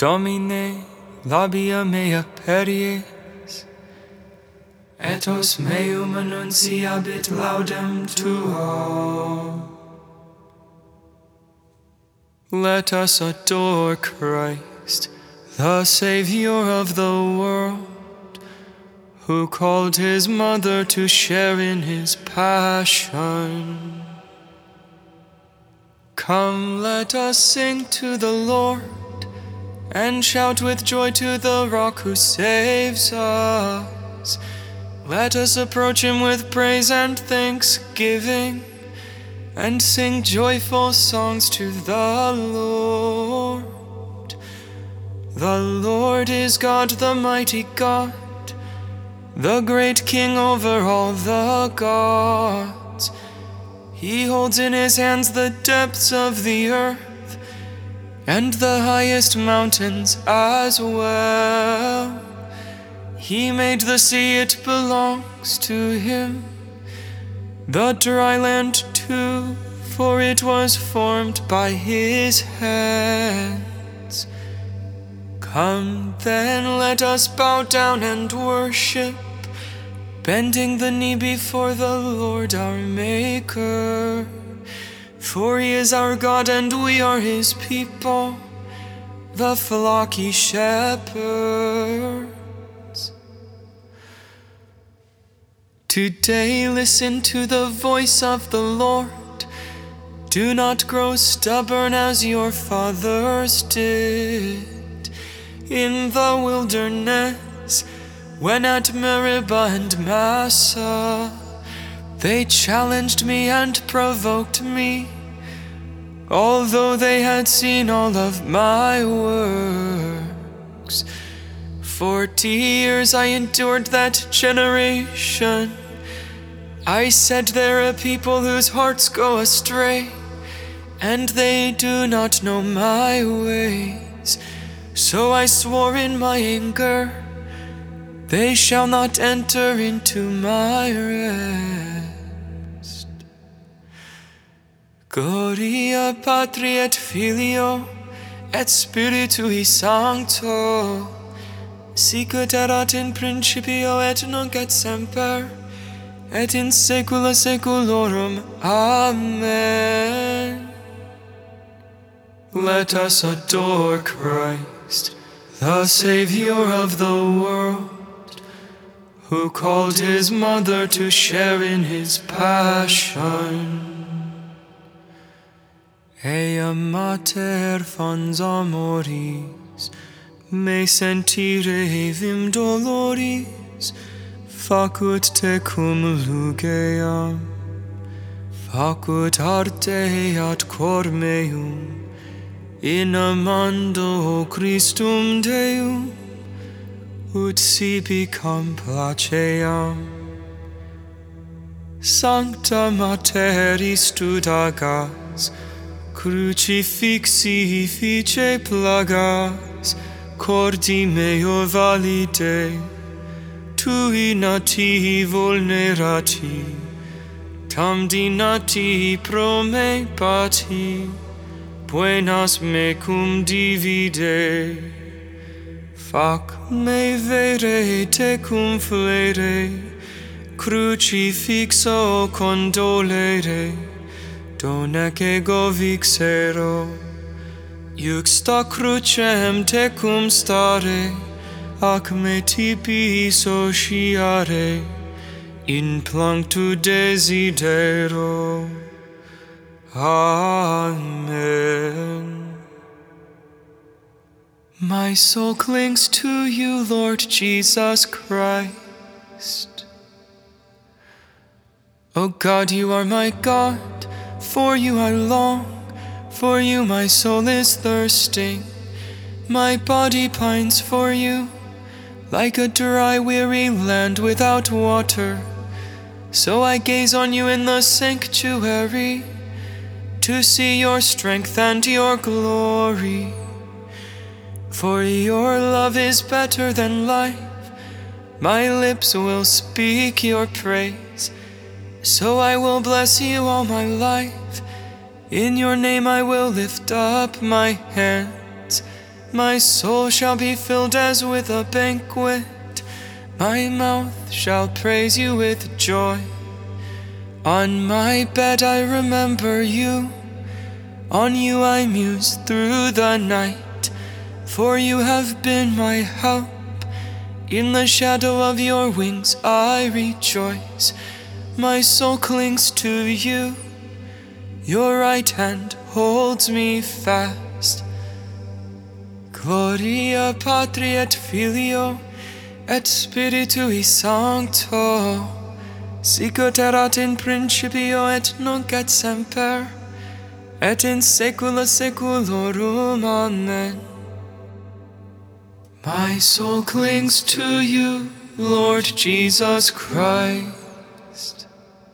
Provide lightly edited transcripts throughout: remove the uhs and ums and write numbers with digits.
Domine, labia mea peries, et os meum annunciabit laudem tuo. Let us adore Christ, the Savior of the world, who called his mother to share in his passion. Come, let us sing to the Lord, and shout with joy to the rock who saves us. Let us approach him with praise and thanksgiving, and sing joyful songs to the Lord. The Lord is God, the mighty God, the great King over all the gods. He holds in his hands the depths of the earth, and the highest mountains as well. He made the sea, it belongs to him, the dry land too, for it was formed by his hands. Come then, let us bow down and worship, bending the knee before the Lord our Maker. For he is our God and we are his people, the flock he shepherds. Today listen to the voice of the Lord. Do not grow stubborn as your fathers did in the wilderness, when at Meribah and Massah they challenged me and provoked me, although they had seen all of my works. 40 years I endured that generation. I said, there are people whose hearts go astray, and they do not know my ways. So I swore in my anger, they shall not enter into my rest. Gloria Patri et Filio et Spiritui Sancto, sicut erat in principio et nunc et semper, et in saecula saeculorum. Amen. Let us adore Christ, the Savior of the world, who called his mother to share in his passion. Ea mater fons amoris, me sentire vim doloris, facut tecum lugeam, facut arte ad cor meum, in amando Christum Deum, ut sibi complaceam. Sancta Materis studagas, crucifixi fice plagas, cordi meo valide, tui nati vulnerati, tam dinati pro me pati, buenas mecum divide. Fac me vere tecum flere, crucifixo condolere, donec ego vixero, iuxta crucem tecum stare, ac me tibi sociare, in planctu desidero. Amen. My soul clings to you, Lord Jesus Christ. O God, you are my God, for you I long, for you my soul is thirsting. My body pines for you, like a dry, weary land without water. So I gaze on you in the sanctuary, to see your strength and your glory. For your love is better than life, my lips will speak your praise. So I will bless you all my life, in your name I will lift up my hands. My soul shall be filled as with a banquet. My mouth shall praise you with joy. On my bed I remember you. On you I muse through the night. For you have been my help. In the shadow of your wings I rejoice. My soul clings to you. Your right hand holds me fast. Gloria Patri et Filio et Spiritui Sancto, sicut erat in principio et nunc et semper, et in saecula saeculorum. Amen. My soul clings to you, Lord Jesus Christ.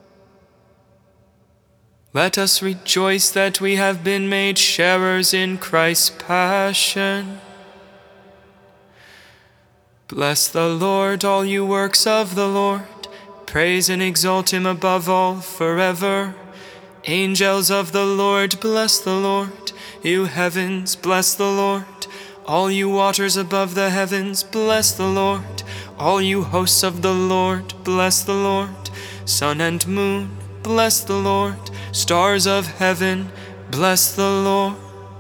Let us rejoice that we have been made sharers in Christ's passion. Bless the Lord, all you works of the Lord. Praise and exalt him above all forever. Angels of the Lord, bless the Lord. You heavens, bless the Lord. All you waters above the heavens, bless the Lord. All you hosts of the Lord, bless the Lord. Sun and moon, bless the Lord. Stars of heaven, bless the Lord.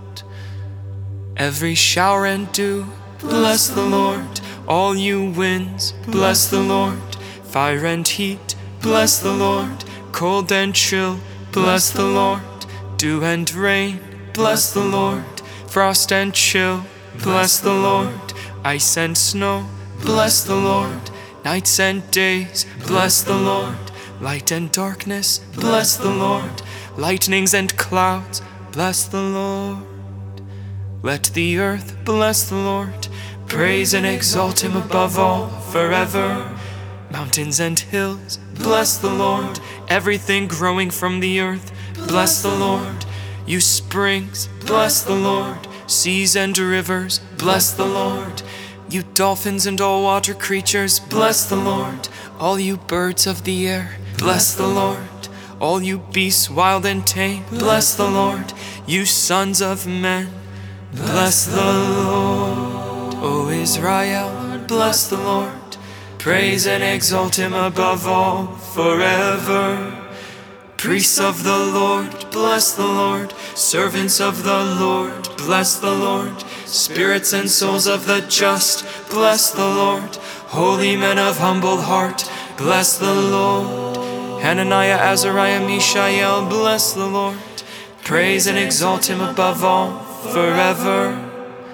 Every shower and dew, bless the Lord. All you winds, bless the Lord. Fire and heat, bless the Lord. Cold and chill, bless the Lord. Dew and rain, bless the Lord. Frost and chill, bless the Lord. Ice and snow, bless the Lord. Nights and days, bless the Lord. Light and darkness, bless the Lord. Lightnings and clouds, bless the Lord. Let the earth bless the Lord. Praise and exalt him above all forever. Mountains and hills, bless the Lord. Everything growing from the earth, bless the Lord. You springs, bless the Lord. Seas and rivers, bless the Lord. You dolphins and all water creatures, bless the Lord. All you birds of the air, bless the Lord. All you beasts wild and tame, bless the Lord. You sons of men, bless the Lord. O Israel, bless the Lord. Praise and exalt him above all forever. Priests of the Lord, bless the Lord. Servants of the Lord, bless the Lord. Spirits and souls of the just, bless the Lord. Holy men of humble heart, bless the Lord. Hananiah, Azariah, Mishael, bless the Lord. Praise and exalt him above all forever.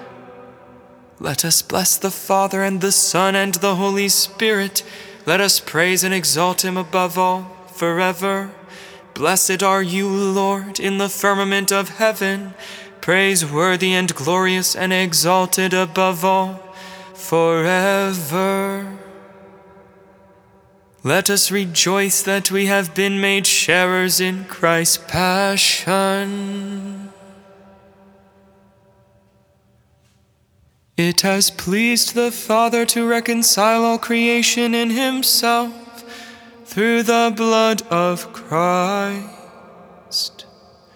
Let us bless the Father and the Son and the Holy Spirit. Let us praise and exalt him above all forever. Blessed are you, Lord, in the firmament of heaven, praiseworthy and glorious and exalted above all forever. Let us rejoice that we have been made sharers in Christ's passion. It has pleased the Father to reconcile all creation in himself through the blood of Christ.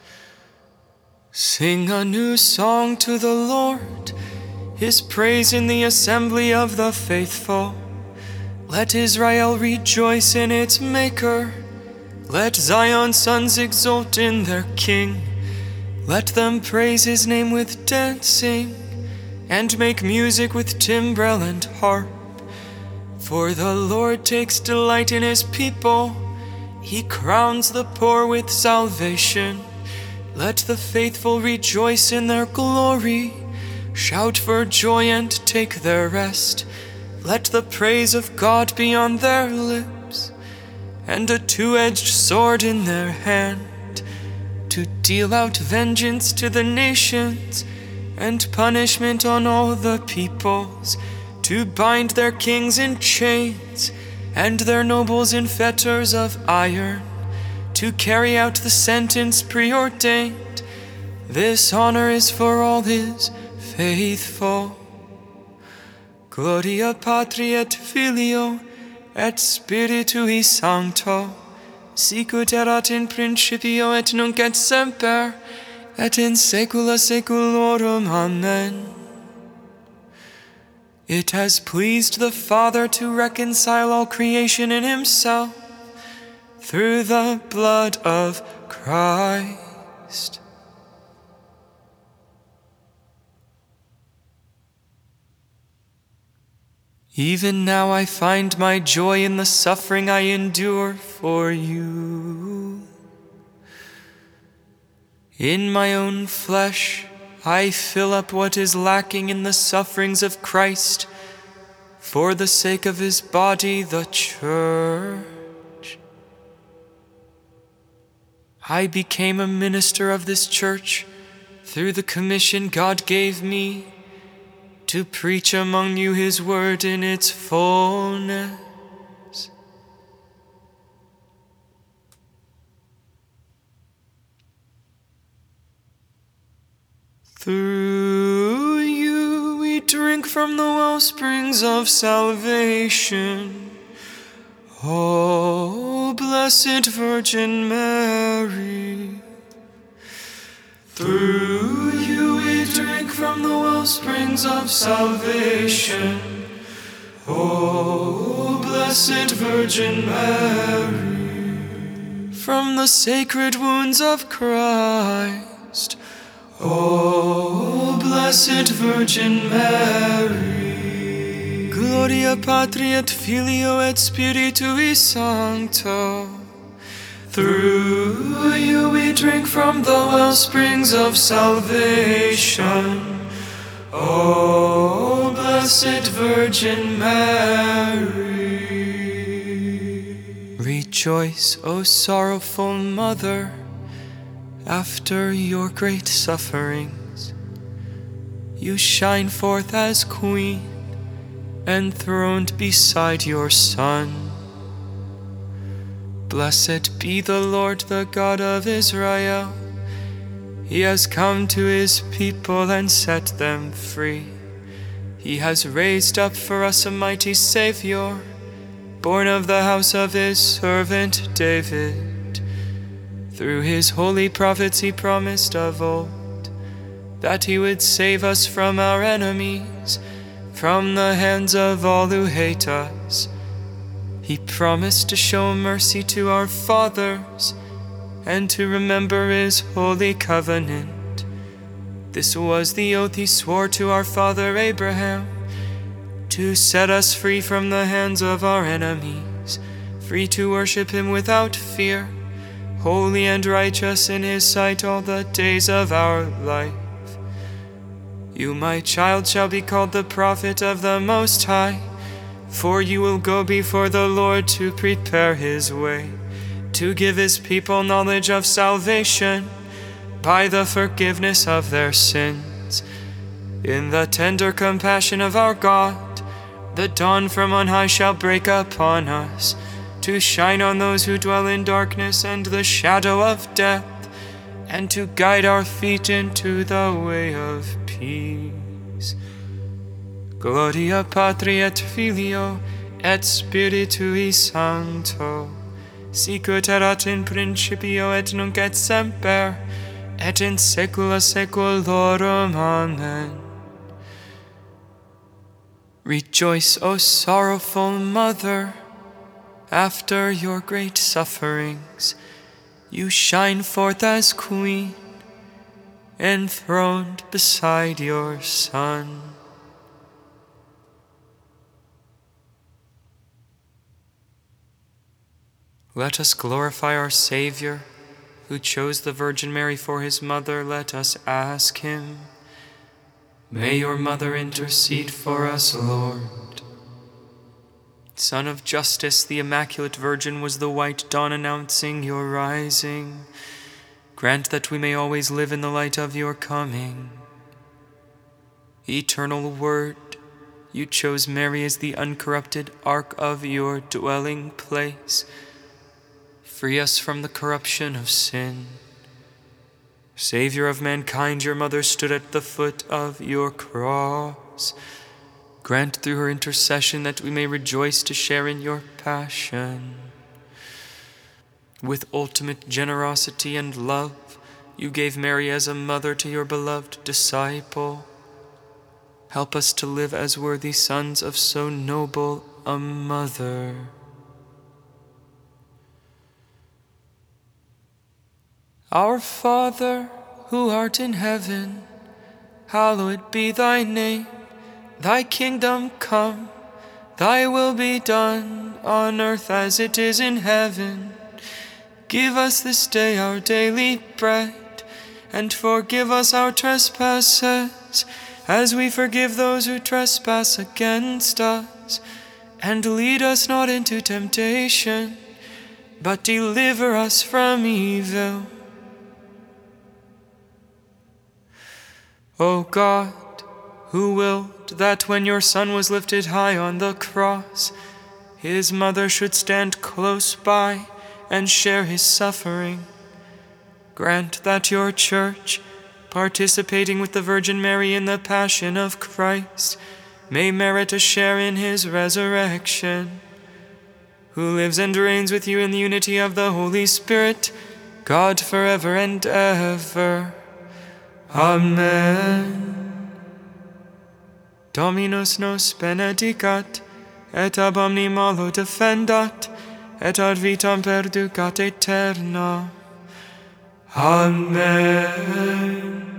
Sing a new song to the Lord, his praise in the assembly of the faithful. Let Israel rejoice in its Maker. Let Zion's sons exult in their King. Let them praise his name with dancing, and make music with timbrel and harp. For the Lord takes delight in his people. He crowns the poor with salvation. Let the faithful rejoice in their glory. Shout for joy and take their rest. Let the praise of God be on their lips, and a two-edged sword in their hand, to deal out vengeance to the nations, and punishment on all the peoples, to bind their kings in chains, and their nobles in fetters of iron, to carry out the sentence preordained. This honor is for all his faithful. Gloria Patri et Filio et Spiritui Sancto, sicut erat in principio et nunc et semper, et in saecula saeculorum. Amen. It has pleased the Father to reconcile all creation in himself through the blood of Christ. Even now I find my joy in the suffering I endure for you. In my own flesh, I fill up what is lacking in the sufferings of Christ for the sake of his body, the church. I became a minister of this church through the commission God gave me to preach among you his word in its fullness. Through you we drink from the well springs of salvation. O Blessed Virgin Mary. Through you we drink from the well springs of salvation. O Blessed Virgin Mary. From the sacred wounds of Christ. O Blessed Virgin Mary. Gloria Patri et Filio et Spiritui Sancto. Through you we drink from the well springs of salvation. O Blessed Virgin Mary. Rejoice, O sorrowful Mother, after your great sufferings. You shine forth as Queen, enthroned beside your Son. Blessed be the Lord, the God of Israel. He has come to his people and set them free. He has raised up for us a mighty Savior, born of the house of his servant David. Through his holy prophets he promised of old that he would save us from our enemies, from the hands of all who hate us. He promised to show mercy to our fathers and to remember his holy covenant. This was the oath he swore to our father Abraham, to set us free from the hands of our enemies, free to worship him without fear, holy and righteous in his sight all the days of our life. You, my child, shall be called the prophet of the Most High, for you will go before the Lord to prepare his way, to give his people knowledge of salvation by the forgiveness of their sins. In the tender compassion of our God, the dawn from on high shall break upon us, to shine on those who dwell in darkness and the shadow of death, and to guide our feet into the way of peace. Gloria Patri et Filio et Spiritui Sancto, sicut erat in principio et nunc et semper, et in saecula saeculorum. Amen. Rejoice, O sorrowful Mother, after your great sufferings. You shine forth as Queen, enthroned beside your Son. Let us glorify our Savior, who chose the Virgin Mary for his mother. Let us ask him. May your mother intercede for us, Lord. Son of justice, the Immaculate Virgin was the white dawn announcing your rising. Grant that we may always live in the light of your coming. Eternal Word, you chose Mary as the uncorrupted ark of your dwelling place. Free us from the corruption of sin. Savior of mankind, your mother stood at the foot of your cross. Grant through her intercession that we may rejoice to share in your passion. With ultimate generosity and love, you gave Mary as a mother to your beloved disciple. help us to live as worthy sons of so noble a mother. Our Father, who art in heaven, hallowed be thy name. Thy kingdom come, thy will be done, on earth as it is in heaven. Give us this day our daily bread, and forgive us our trespasses, as we forgive those who trespass against us. And lead us not into temptation, but deliver us from evil. O God, who willed that when your Son was lifted high on the cross, his mother should stand close by and share his suffering, grant that your Church, participating with the Virgin Mary in the passion of Christ, may merit a share in his resurrection, who lives and reigns with you in the unity of the Holy Spirit, God forever and ever. Amen. Dominus nos benedicat, et ab omni malo defendat, et ad vitam perducat aeterna. Amen.